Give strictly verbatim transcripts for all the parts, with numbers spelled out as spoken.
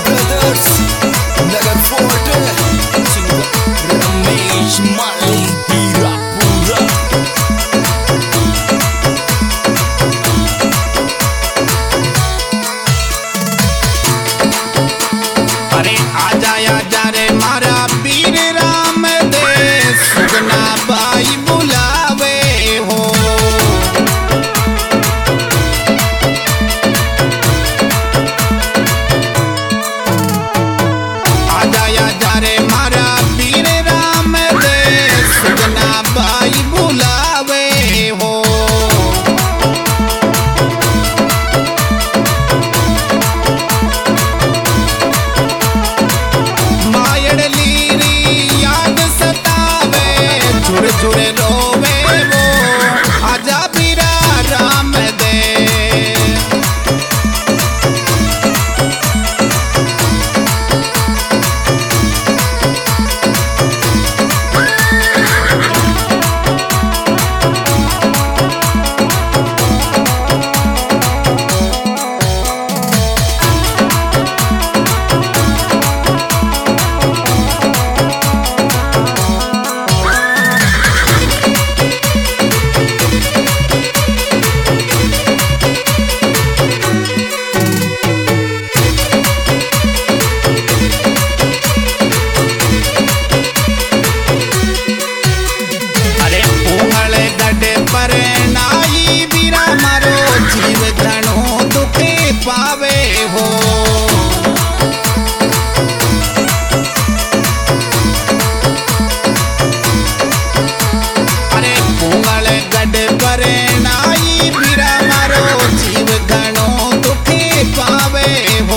Brothers, Nagar Fort, Ramesh Mali, Hirapura. अरे आजा आजा रे मारा पीर राम दे सुगना बाई बुलावे हो। आजा आजा रे मारा पीर राम दे सुगना बाई बुलावे हो। झुर झुर रोवे वो आजा पीरा राम दे। पावे हो अरे पोंगल गड पर नाई बीरा मारो जीव घणो दुखे पावे हो।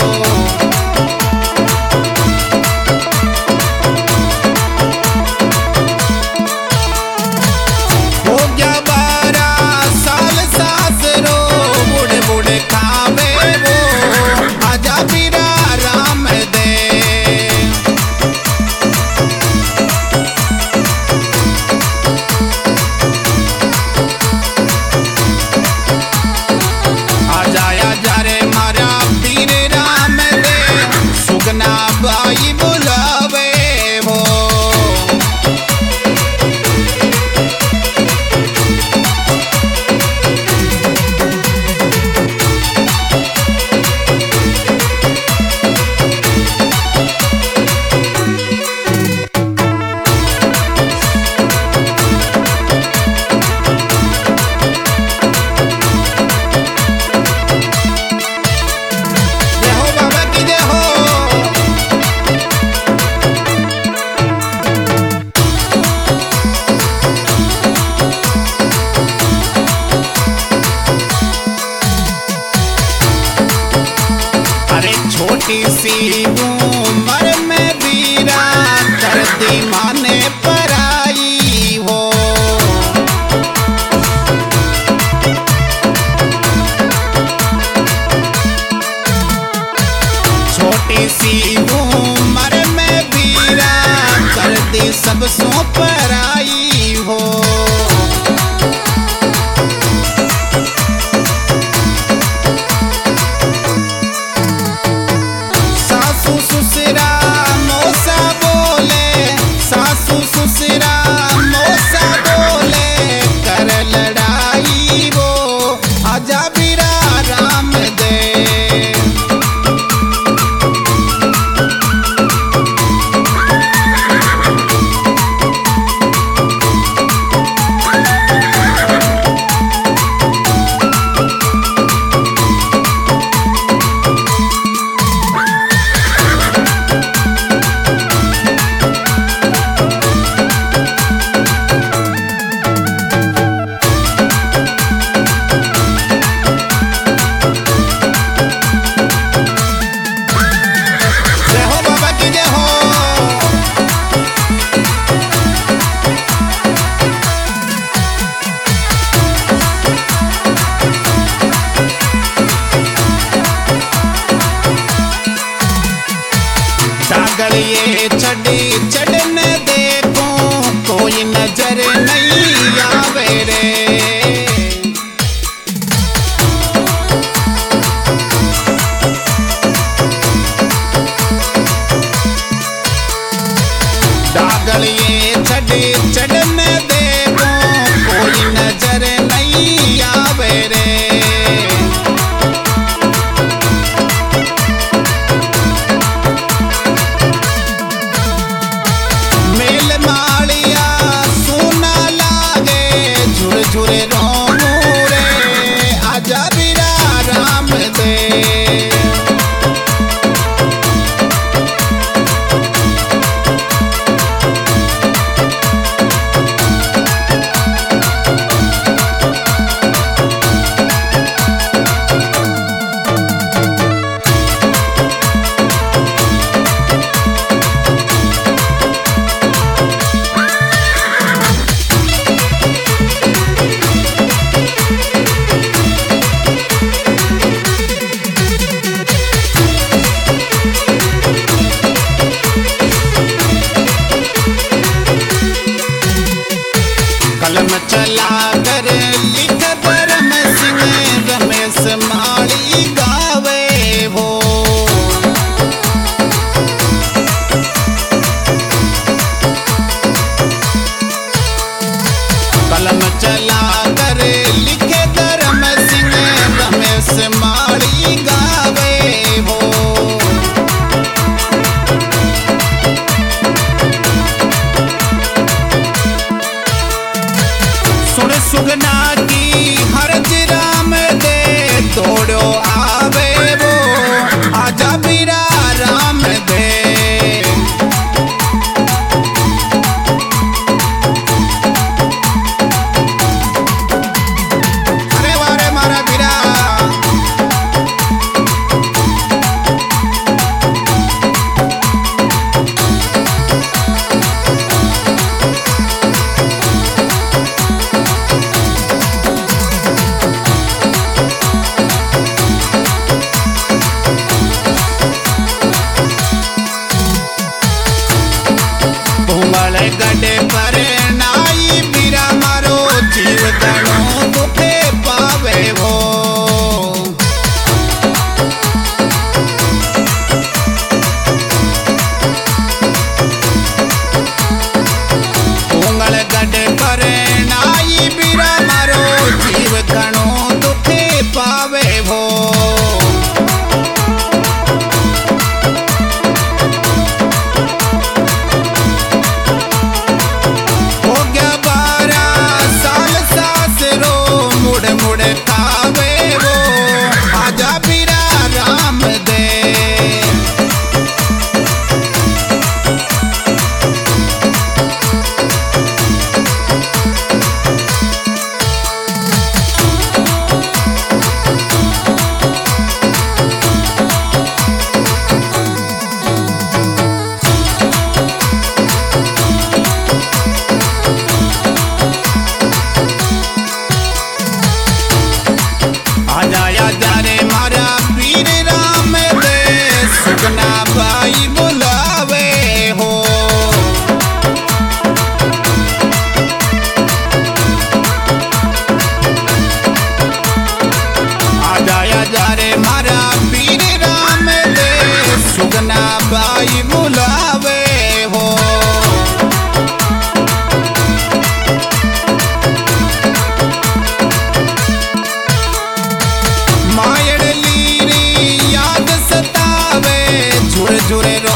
हो गया बारह साल सास रो बुढ़े बुढ़े खावे आजा पीरा राम दे। आजा आजा रे मारा पीर राम दे सुगना बाई बुलावे हो। छोटी सी उम्र में बीरा कर दी माने पराई हो। छोटी सी उम्र में बीरा कर दी सब सो पराई हो। ये छड़ी चढ़न देखो कोई नजर नहीं आवे रे। गडे पर नाई बीरा मारो जीव घणो दुखे पावे हो। उंगल गडे पर नाई बीरा मारो जीव घणो दुखे पावे हो। भाई बुलावे हो। आजा आजा रे मारा पीर राम दे सुगना भाई बुलावे हो। मायड़ लीरी याद सतावे झुर झुरे